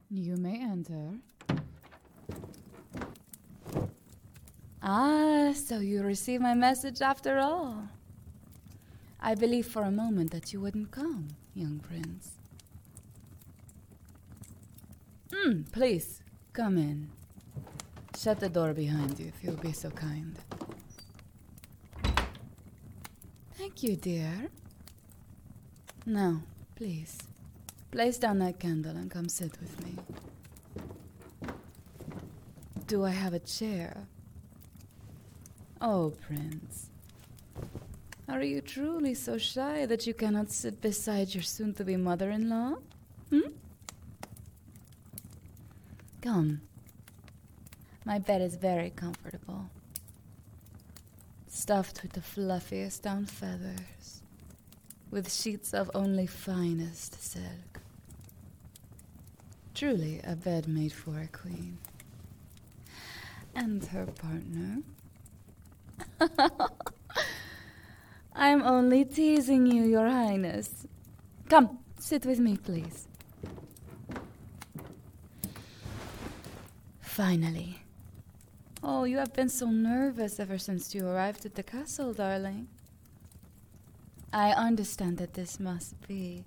You may enter. Ah, so you received my message after all. I believed for a moment that you wouldn't come, young prince. Please, come in. Shut the door behind you if you'll be so kind. Thank you, dear. Now, please, place down that candle and come sit with me. Do I have a chair? Oh, Prince. Are you truly so shy that you cannot sit beside your soon-to-be mother-in-law? Come. My bed is very comfortable. Stuffed with the fluffiest down feathers, with sheets of only finest silk. Truly a bed made for a queen. And her partner. I'm only teasing you, Your Highness. Come, sit with me, please. Finally. Oh, you have been so nervous ever since you arrived at the castle, darling. I understand that this must be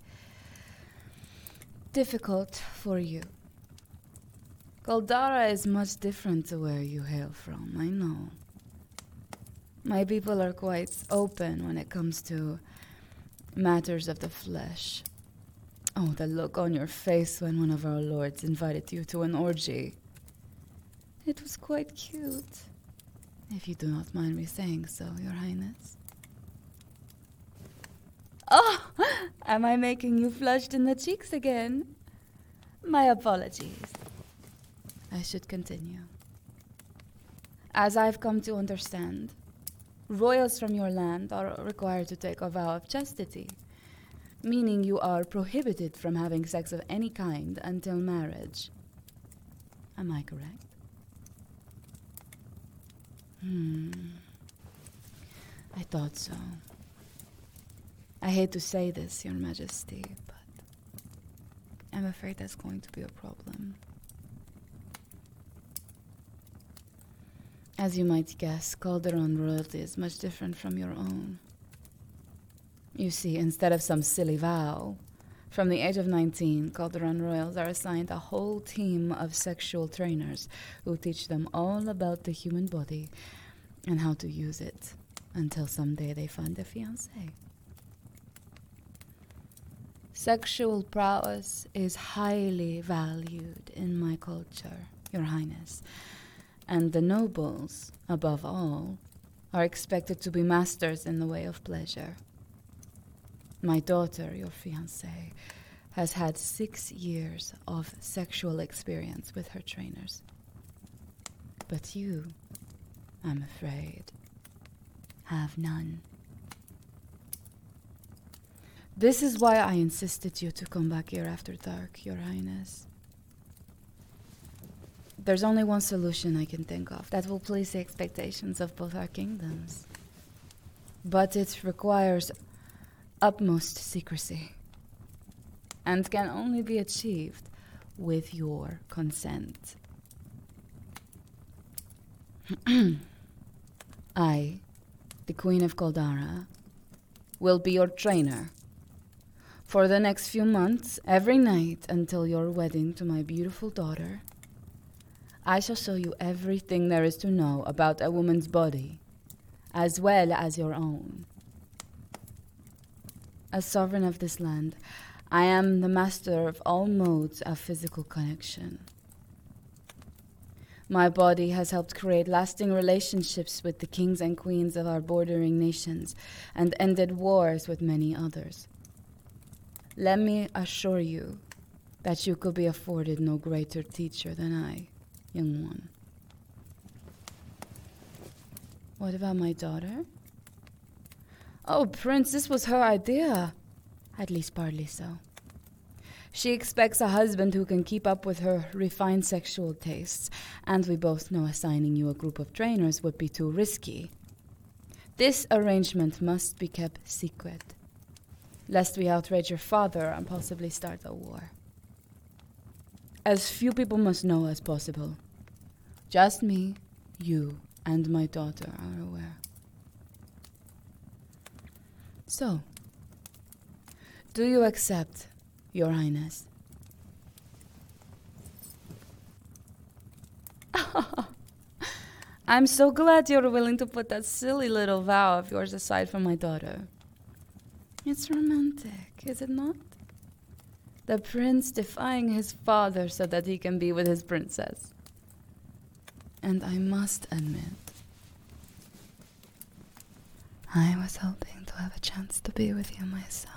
difficult for you. Goldara is much different to where you hail from, I know. My people are quite open when it comes to matters of the flesh. Oh, the look on your face when one of our lords invited you to an orgy. It was quite cute, if you do not mind me saying so, Your Highness. Oh, am I making you flushed in the cheeks again? My apologies. I should continue. As I've come to understand, royals from your land are required to take a vow of chastity, meaning you are prohibited from having sex of any kind until marriage. Am I correct? I thought so. I hate to say this, Your Majesty, but I'm afraid that's going to be a problem. As you might guess, Calderon royalty is much different from your own. You see, instead of some silly vow, from the age of 19, Calderon royals are assigned a whole team of sexual trainers who teach them all about the human body and how to use it until someday they find a fiancé. Sexual prowess is highly valued in my culture, Your Highness, and the nobles, above all, are expected to be masters in the way of pleasure. My daughter, your fiancée, has had 6 years of sexual experience with her trainers. But you, I'm afraid, have none. This is why I insisted you to come back here after dark, Your Highness. There's only one solution I can think of that will please the expectations of both our kingdoms. But it requires utmost secrecy, and can only be achieved with your consent. I, the Queen of Goldara, will be your trainer for the next few months, every night until your wedding to my beautiful daughter. I shall show you everything there is to know about a woman's body, as well as your own. As sovereign of this land, I am the master of all modes of physical connection. My body has helped create lasting relationships with the kings and queens of our bordering nations and ended wars with many others. Let me assure you that you could be afforded no greater teacher than I, young one. What about my daughter? Oh, Prince, this was her idea. At least partly so. She expects a husband who can keep up with her refined sexual tastes, and we both know assigning you a group of trainers would be too risky. This arrangement must be kept secret, lest we outrage your father and possibly start a war. As few people must know as possible. Just me, you, and my daughter are aware. So, do you accept, Your Highness? I'm so glad you're willing to put that silly little vow of yours aside for my daughter. It's romantic, is it not? The prince defying his father so that he can be with his princess. And I must admit, I was hoping to have a chance to be with you myself.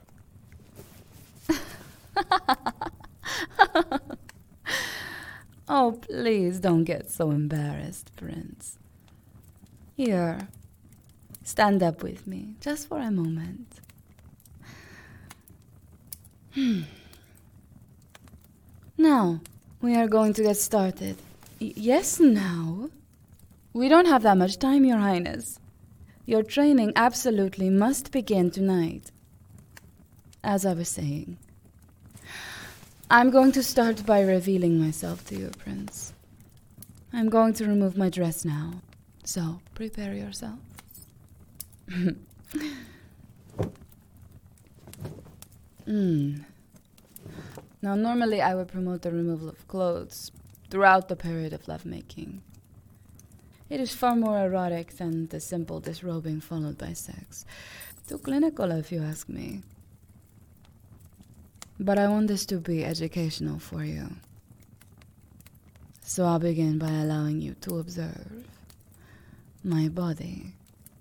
Oh, please don't get so embarrassed, Prince. Here, stand up with me, just for a moment. Now, we are going to get started. Yes, now? We don't have that much time, Your Highness. Your training absolutely must begin tonight. As I was saying, I'm going to start by revealing myself to you, Prince. I'm going to remove my dress now, so prepare yourself. Now, normally I would promote the removal of clothes throughout the period of lovemaking. It is far more erotic than the simple disrobing followed by sex. Too clinical, if you ask me. But I want this to be educational for you. So I'll begin by allowing you to observe my body.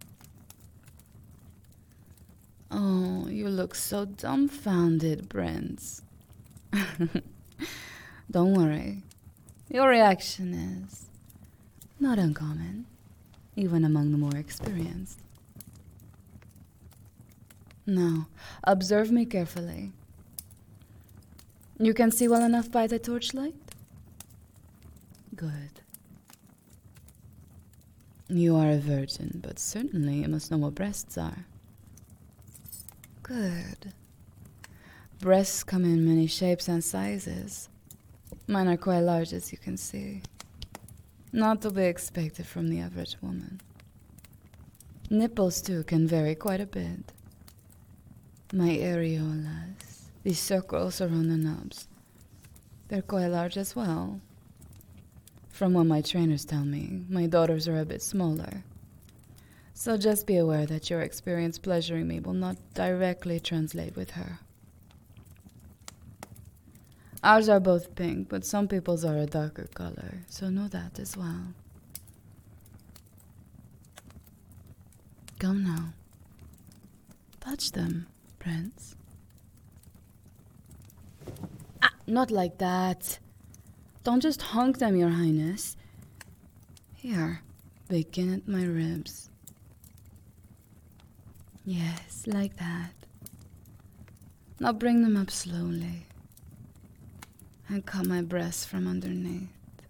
Oh, you look so dumbfounded, Prince. Don't worry. Your reaction is not uncommon, even among the more experienced. Now, observe me carefully. You can see well enough by the torchlight? Good. You are a virgin, but certainly you must know what breasts are. Good. Breasts come in many shapes and sizes. Mine are quite large, as you can see. Not to be expected from the average woman. Nipples, too, can vary quite a bit. My areolas, these circles around the knobs, they're quite large as well. From what my trainers tell me, my daughters are a bit smaller. So just be aware that your experience pleasuring me will not directly translate with her. Ours are both pink, but some people's are a darker color, so know that as well. Come now. Touch them, Prince. Ah, not like that. Don't just honk them, Your Highness. Here, begin at my ribs. Yes, like that. Now bring them up slowly. And cup my breasts from underneath.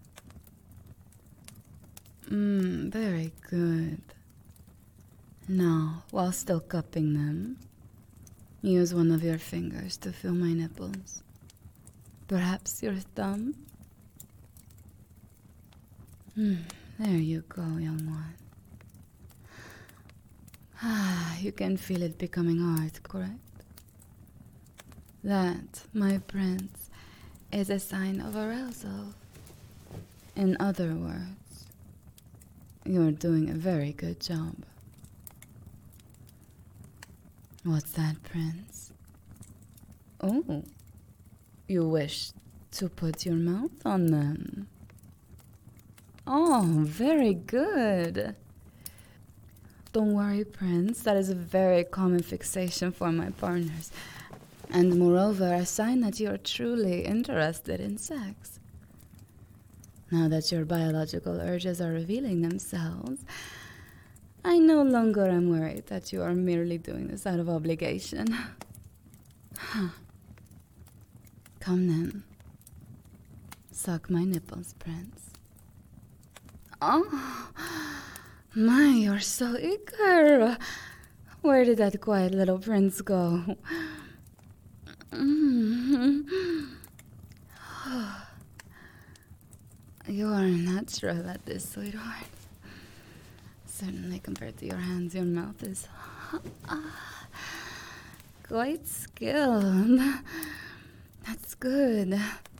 Very good. Now, while still cupping them, use one of your fingers to feel my nipples. Perhaps your thumb? There you go, young one. You can feel it becoming hard, correct? That, my prince, is a sign of arousal. In other words, you're doing a very good job. What's that, Prince? Oh, you wish to put your mouth on them. Oh, very good. Don't worry, Prince, that is a very common fixation for my partners. And moreover, a sign that you are truly interested in sex. Now that your biological urges are revealing themselves, I no longer am worried that you are merely doing this out of obligation. Come then. Suck my nipples, Prince. Oh, my, you're so eager. Where did that quiet little prince go? You're natural at this, sweetheart. Certainly, compared to your hands, your mouth is quite skilled. That's good.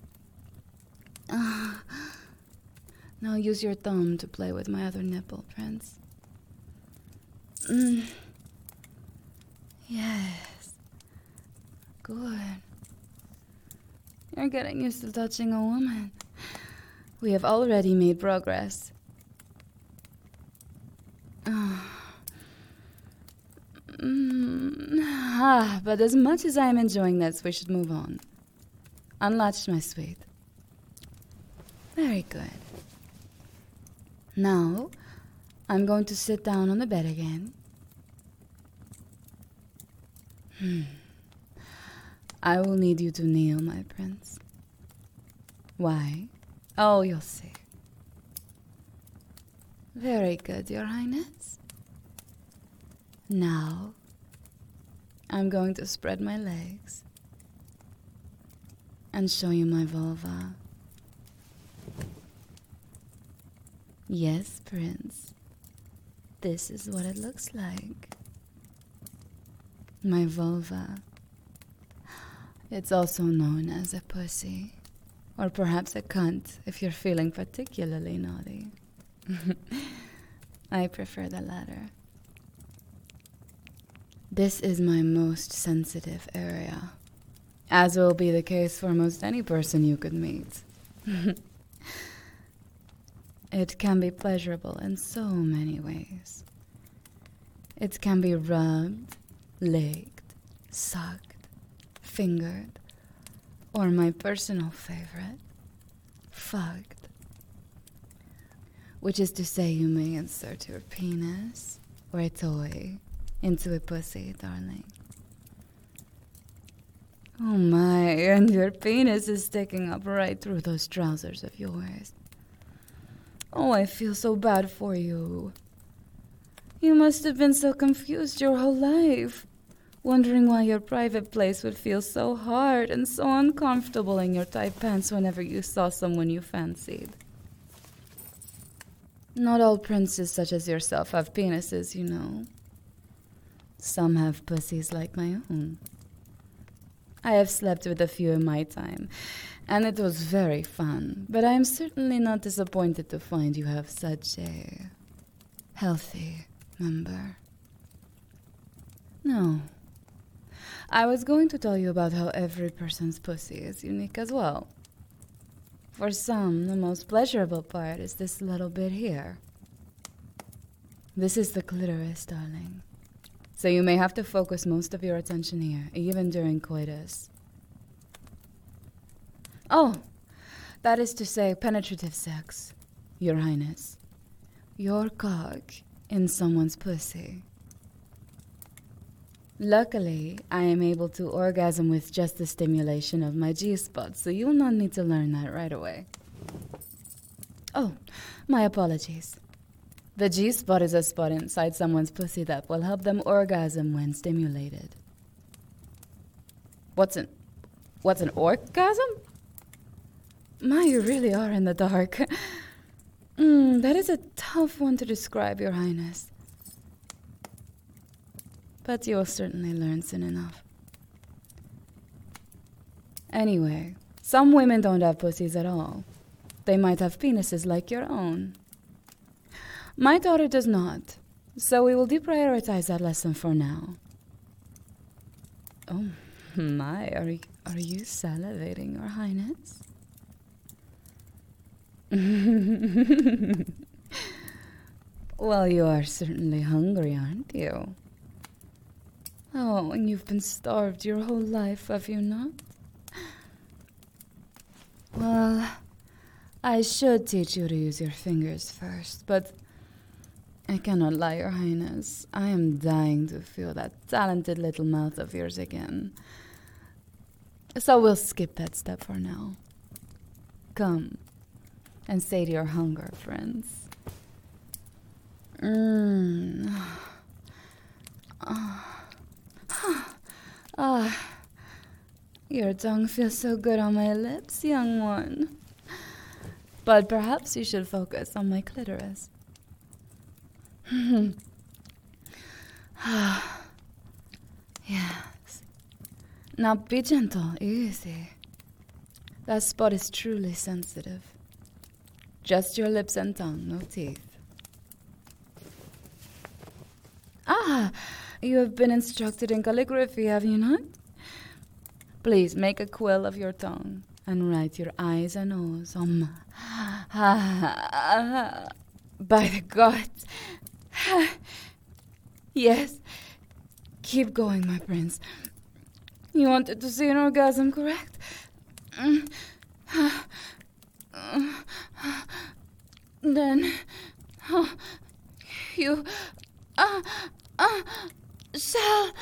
Now use your thumb to play with my other nipple, Prince. Yes. Good. You're getting used to touching a woman. We have already made progress. But as much as I am enjoying this, we should move on. Unlatch, my sweet. Very good. Now, I'm going to sit down on the bed again. I will need you to kneel, my prince. Why? Oh, you'll see. Very good, your highness. Now, I'm going to spread my legs and show you my vulva. Yes, prince. This is what it looks like. My vulva. It's also known as a pussy. Or perhaps a cunt, if you're feeling particularly naughty. I prefer the latter. This is my most sensitive area, as will be the case for most any person you could meet. It can be pleasurable in so many ways. It can be rubbed, licked, sucked, fingered, or my personal favorite, fucked. Which is to say, you may insert your penis or a toy into a pussy, darling. Oh my, and your penis is sticking up right through those trousers of yours. Oh, I feel so bad for you. You must have been so confused your whole life, wondering why your private place would feel so hard and so uncomfortable in your tight pants whenever you saw someone you fancied. Not all princes such as yourself have penises, you know. Some have pussies like my own. I have slept with a few in my time, and it was very fun, but I am certainly not disappointed to find you have such a healthy member. No. I was going to tell you about how every person's pussy is unique as well. For some, the most pleasurable part is this little bit here. This is the clitoris, darling. So you may have to focus most of your attention here, even during coitus. Oh, that is to say penetrative sex, your highness. Your cock in someone's pussy. Luckily, I am able to orgasm with just the stimulation of my G-spot, so you will not need to learn that right away. Oh, my apologies. The G-spot is a spot inside someone's pussy that will help them orgasm when stimulated. What's an orgasm? My, you really are in the dark. That is a tough one to describe, your highness. But you will certainly learn soon enough. Anyway, some women don't have pussies at all. They might have penises like your own. My daughter does not, so we will deprioritize that lesson for now. Oh my, are you salivating, your highness? Well, you are certainly hungry, aren't you? Oh, and you've been starved your whole life, have you not? Well, I should teach you to use your fingers first, but I cannot lie, your highness. I am dying to feel that talented little mouth of yours again. So we'll skip that step for now. Come and sate your hunger, friends. Your tongue feels so good on my lips, young one. But perhaps you should focus on my clitoris. Yes. Now be gentle, easy. That spot is truly sensitive. Just your lips and tongue, no teeth. Ah, you have been instructed in calligraphy, have you not? Please make a quill of your tongue and write your eyes and O's on by the gods. Yes. Keep going, my prince. You wanted to see an orgasm, correct? Then you shall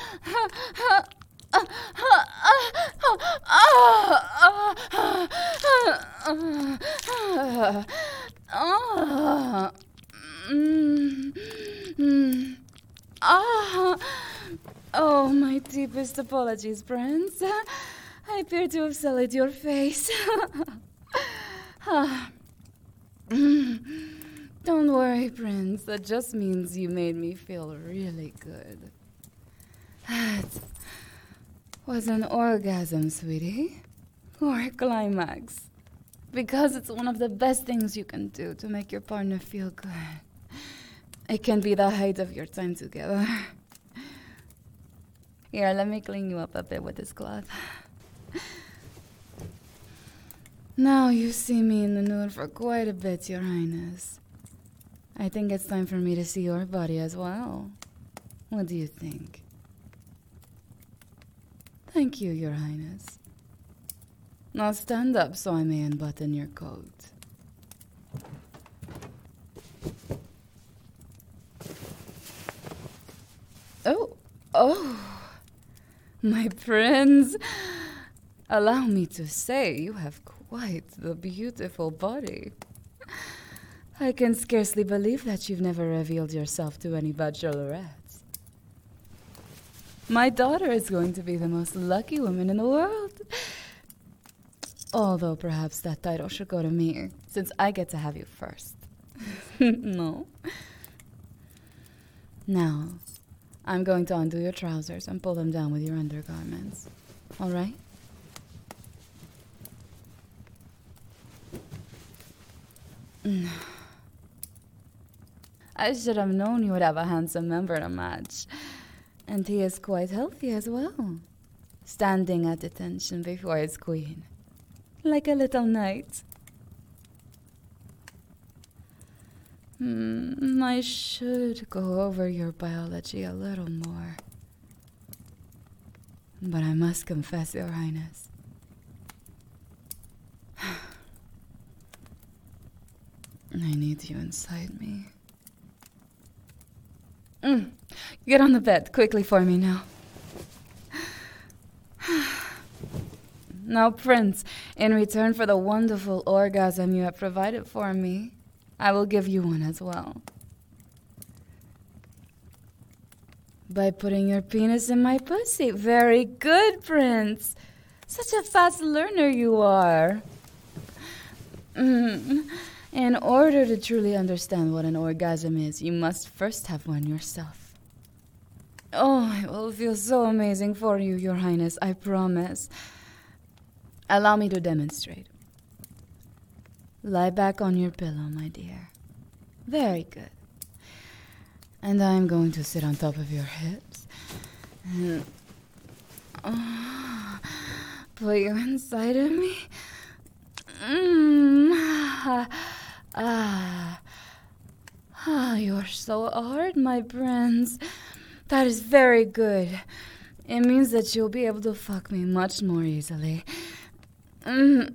Oh, my deepest apologies, Prince. I appear to have sullied your face. Don't worry, Prince. That just means you made me feel really good. That was an orgasm, sweetie. Or a climax. Because it's one of the best things you can do to make your partner feel good. It can be the height of your time together. Here, let me clean you up a bit with this cloth. Now you see me in the nude for quite a bit, Your Highness. I think it's time for me to see your body as well. What do you think? Thank you, Your Highness. Now stand up so I may unbutton your coat. Oh, my prince. Allow me to say you have quite the beautiful body. I can scarcely believe that you've never revealed yourself to any bachelorettes. My daughter is going to be the most lucky woman in the world. Although perhaps that title should go to me, since I get to have you first. No? Now, I'm going to undo your trousers and pull them down with your undergarments. All right? I should have known you would have a handsome member to match. And he is quite healthy as well. Standing at attention before his queen. Like a little knight. I should go over your biology a little more. But I must confess, Your Highness. I need you inside me. Get on the bed quickly for me now. Now, Prince, in return for the wonderful orgasm you have provided for me, I will give you one as well. By putting your penis in my pussy. Very good, Prince. Such a fast learner you are. In order to truly understand what an orgasm is, you must first have one yourself. Oh, it will feel so amazing for you, Your Highness, I promise. Allow me to demonstrate. Lie back on your pillow, my dear. Very good. And I'm going to sit on top of your hips and put you inside of me. You're so hard, my prince. That is very good. It means that you'll be able to fuck me much more easily. And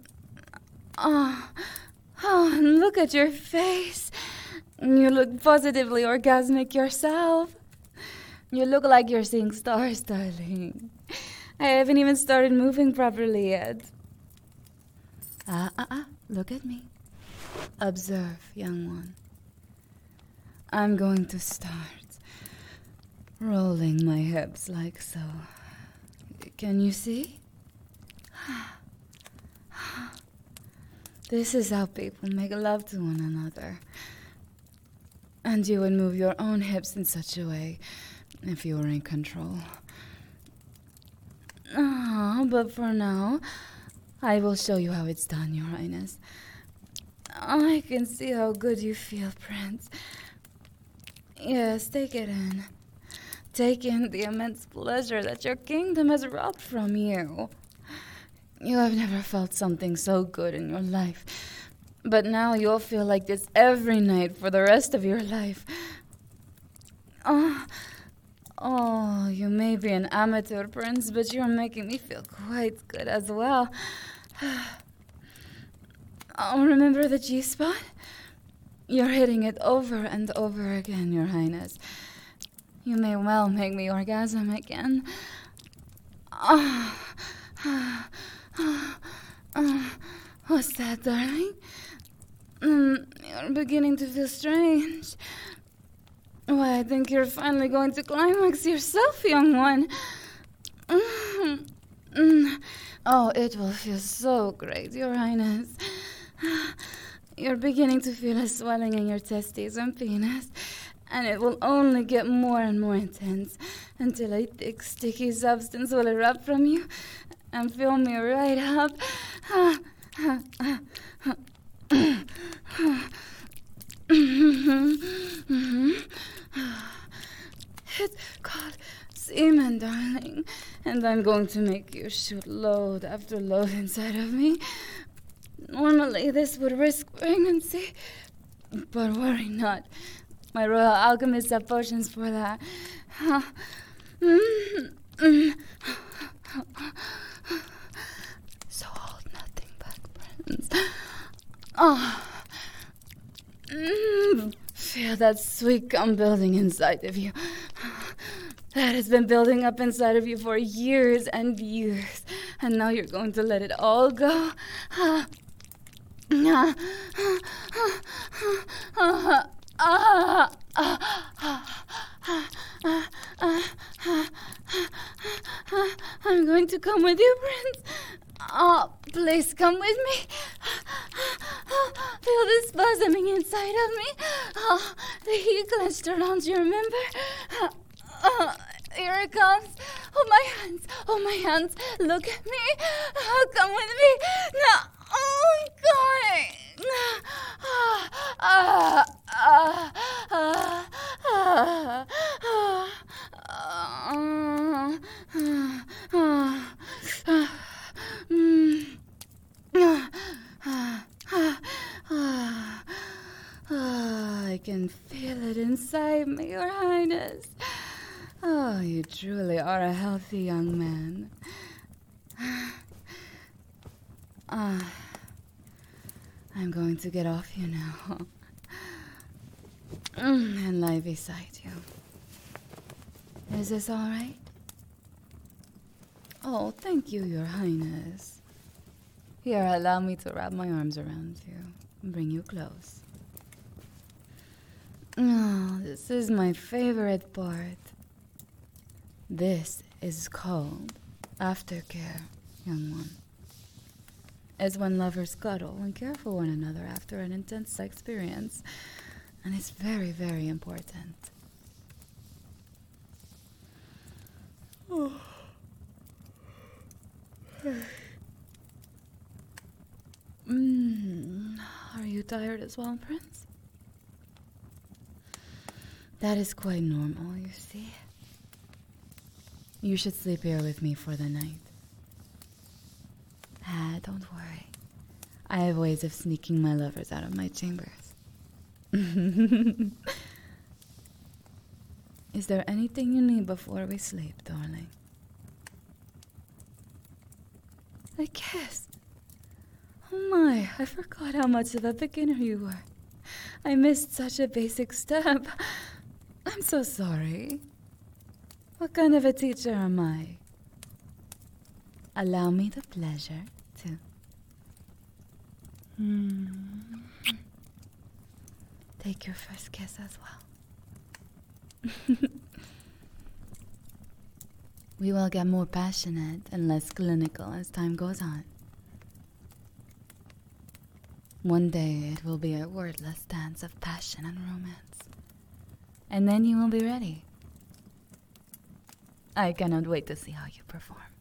look at your face. You look positively orgasmic yourself. You look like you're seeing stars, darling. I haven't even started moving properly yet. Look at me. Observe, young one. I'm going to start rolling my hips like so. Can you see? This is how people make love to one another. And you would move your own hips in such a way if you were in control. But for now, I will show you how it's done, Your Highness. I can see how good you feel, Prince. Yes, take it in. Take in the immense pleasure that your kingdom has robbed from you. You have never felt something so good in your life. But now you'll feel like this every night for the rest of your life. Oh, you may be an amateur, Prince, but you're making me feel quite good as well. Remember the G-spot? You're hitting it over and over again, Your Highness. You may well make me orgasm again. What's that, darling? You're beginning to feel strange. Why, I think you're finally going to climax yourself, young one. Oh, it will feel so great, Your Highness. You're beginning to feel a swelling in your testes and penis, and it will only get more and more intense until a thick, sticky substance will erupt from you and fill me right up. It's called semen, darling, and I'm going to make you shoot load after load inside of me. Normally, this would risk pregnancy, but worry not. My royal alchemists have potions for that. So hold nothing back, Prince. Feel that sweet cum building inside of you. That has been building up inside of you for years and years. And now you're going to let it all go. I'm going to come with you, Prince. Please come with me. Feel the spasming inside of me. The heat clenched around you, remember? Here it comes. Oh, my hands. Look at me. Come with me. No. Oh, I can feel it inside me, Your Highness. Oh, you truly are a healthy young man. I'm going to get off you now and lie beside you. Is this all right? Oh, thank you, Your Highness. Here, allow me to wrap my arms around you and bring you close. Oh, this is my favorite part. This is called aftercare, young one. It's when lovers cuddle and care for one another after an intense experience. And it's very, very important. Oh. Are you tired as well, Prince? That is quite normal, you see. You should sleep here with me for the night. Don't worry. I have ways of sneaking my lovers out of my chambers. Is there anything you need before we sleep, darling? A kiss. Oh my, I forgot how much of a beginner you were. I missed such a basic step. I'm so sorry. What kind of a teacher am I? Allow me the pleasure to... Take your first kiss as well. We will get more passionate and less clinical as time goes on. One day it will be a wordless dance of passion and romance. And then you will be ready. I cannot wait to see how you perform.